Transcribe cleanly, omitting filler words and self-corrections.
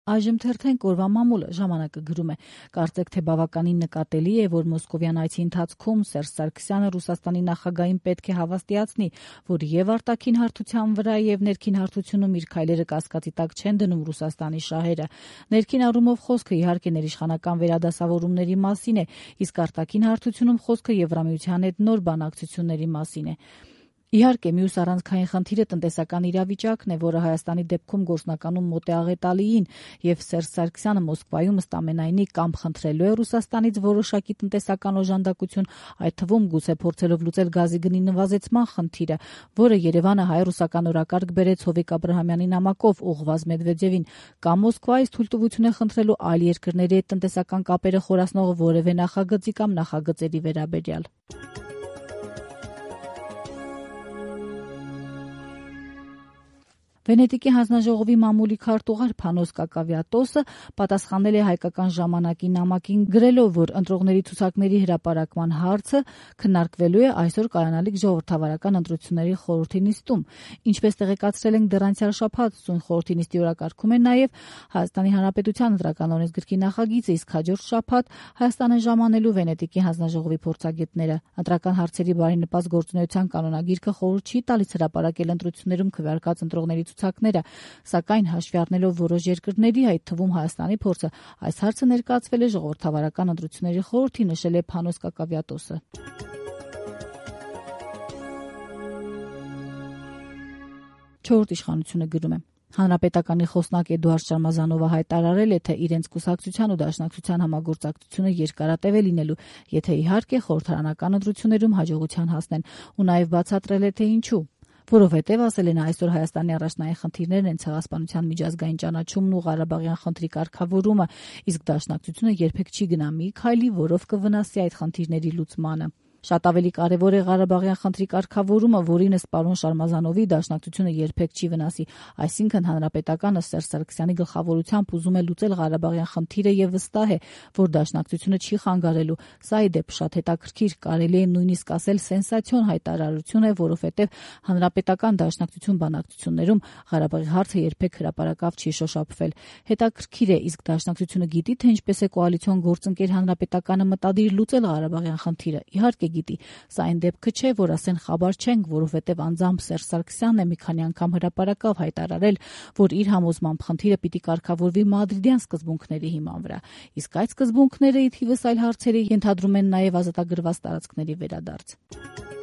Այժմ թերթենք օրվա մամուլը ժամանակը գրում է. կարծեք թե բավականին նկատելի է, որ մոսկովյան այցի ընթացքում Սերժ Սարգսյանը Ռուսաստանի նախագահին պետք է հավաստիացնի, որ եւ արտաքին հարթության վրա եւ ներքին հարթությունում իր քայլերը կասկածի տակ չեն դնում Ռուսաստանի շահերը։ Ներքին առումով խոսքը իհարկե ներիշխանական վերադասավորումների մասին է, իսկ արտաքին հարթությունում խոսքը Եվրամիության հետ նոր բանակցությունների մասին է։ Իհարկե, մյուս առանցքային խնդիրը տնտեսական իրավիճակն է, որը Հայաստանի դեպքում գործնականում մոտ է աղետալիին, եւ Սերժ Սարգսյանը Մոսկվայում ըստ ամենայնի կամ խնդրելու է Ռուսաստանից որոշակի տնտեսական օժանդակություն, այդ թվում գուցե փորձելով լուծել գազի գնի նվազեցման խնդիրը, որը Երևանը հայ-ռուսական օրակարգ բերեց Հովիկ Աբրահամյանի նամակով ուղղված Մեդվեդևին, կամ Մոսկվայից թույլտվություն է խնդրելու այլ երկրների հետ տնտեսական կապերը խորացնող որևէ նախագծի կամ նախագծերի վերաբերյալ։ Վենետիկի հանձնաժողովի մամուլի քարտուղար Փանոս Կակավիատոսը պատասխանել է հայկական ժամանակի նամակին գրելով, որ ընտրողների ցուցակների հրապարակման հարցը քննարկվելու է այսօր կայանալիք ժողովրդավարական ընտրությունների խորհրդի նիստում։ Ինչպես տեղեկացրել ենք դեռ անցյալ շաբաթ, սույն խորհրդի նիստի օրակարգում է նաև Հայաստանի Հանրապետության ընտրական օրենսգրքի նախագիծը, իսկ հաջորդ շաբաթ Հայաստանը ժամանելու Վենետիկի հանձնաժողովի փորձագետները։ Ընտրական հարցերի բարենպաստ գործունեության կանոնագիրքը խորհուրդ չի տալիս հրապարակել ընտրություններում քվեարկած ընտրողների ցուցակները, սակայն հաշվի առնելով որոշ երկրների, այդ թվում Հայաստանի փորձը, այս հարցը ներկայացվել է ժողովրդավարական ընտրությունների խորհրդի, նշել է Փանոս Կակավիատոսը։ Չորրորդ իշխանությունը գրում է. Հանրապետականի խոսնակ Էդուարդ Շարմազանովը հայտարարել է, թե իրենց կուսակցության ու դաշնակցության համագործակցությունը երկարատև է լինելու, եթե իհարկե խորհրդարանական ընտրություններում հաջողության հասնեն, ու նաև բացատրել է, թե ինչու։ Որովհետև, ասել են, այսօր Հայաստանի առաջնային խնդիրներն են ցեղասպանության միջազգային ճանաչումն ու Ղարաբաղյան խնդրի կարգավորումը, իսկ դաշնակցությունը երբեք չի գնա մի քայլի, որով կվնասի այդ խնդիրների լուծմանը։ Շատ ավելի կարևոր է Ղարաբաղյան խնդրի կարգավորումը, որին ըստ պարոն Շարմազանովի դաշնակցությունը երբեք չի վնասի, այսինքն հանրապետականը Սերժ Սարգսյանի գլխավորությամբ ուզում է լուծել Ղարաբաղյան խնդիրը եւ վստահ է, որ դաշնակցությունը չի խանգարելու։ Սա ի դեպ շատ հետաքրքիր, կարելի է նույնիսկ ասել սենսացիոն հայտարարություն է, որովհետեւ հանրապետական դաշնակցություն բանակցություններում Ղարաբաղի հարցը երբեք հրապարակավ չի շոշափվել։ Հետաքրքիր է, իսկ դաշնակցությունը գիտի, թե ինչպես է կոալիցիոն գործընկեր հանրապետականը մտադիր լուծել Ղարաբաղյան խնդիրը։ Իհարկե գիտի, սա այն դեպքը չէ, որ ասեն խաբար չենք, որովհետև անձամբ Սերժ Սարգսյանն է մի քանի անգամ հրապարակավ հայտարարել, որ իր համոզմամբ խնդիրը պիտի կարգավորվի մադրիդյան սկզբունքների հիման վրա, իսկ այդ սկզբունքները ի թիվս այլ հարցերի ենթադրում են նաև ազատագրված տարածքների վերադարձ։